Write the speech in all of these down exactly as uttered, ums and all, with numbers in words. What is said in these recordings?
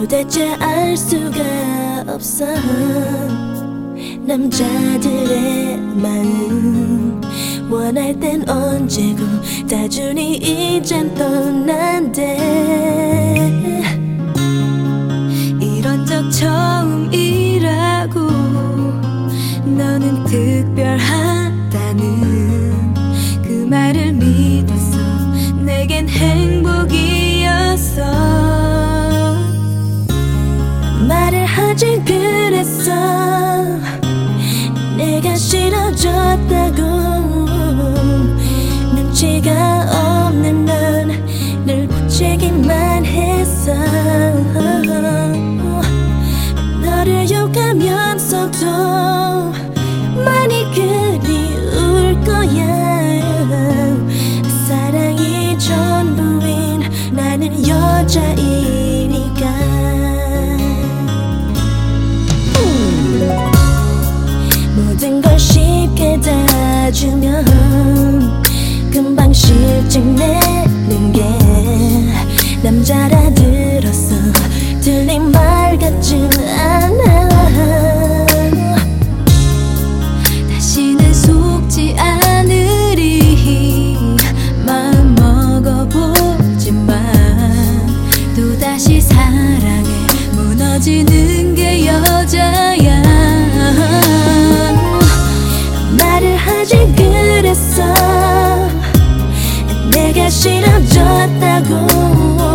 도대체 알 수가 없어. 남자들의 마음 원할 땐 언제고 다 주니 이젠 떠난대. 이런 적 처음이라고. 너는 특별하다는 그 말을 믿었어. 내겐 행복이었어. 말을 하지 그랬어. 내가 싫어졌다고. 눈치가 없는 넌 늘 부채기만 했어. 너를 욕하면서도 많이 그리울 거야. 사랑이 전부인 나는 여자이니까. 모든 걸 쉽게 다 주면 금방 실증내는 게 남자라 들었어. 틀린 말 같진 않아. 다시는 속지 않으리 마음 먹어보지만 또다시 사랑에 무너지는 게 여자야. 말을 하지 그랬어. 내가 싫어졌다고.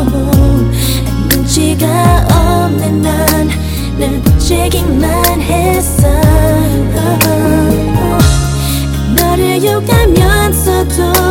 눈치가 없는 넌 늘 부채기만 했어. 너를 욕하면서도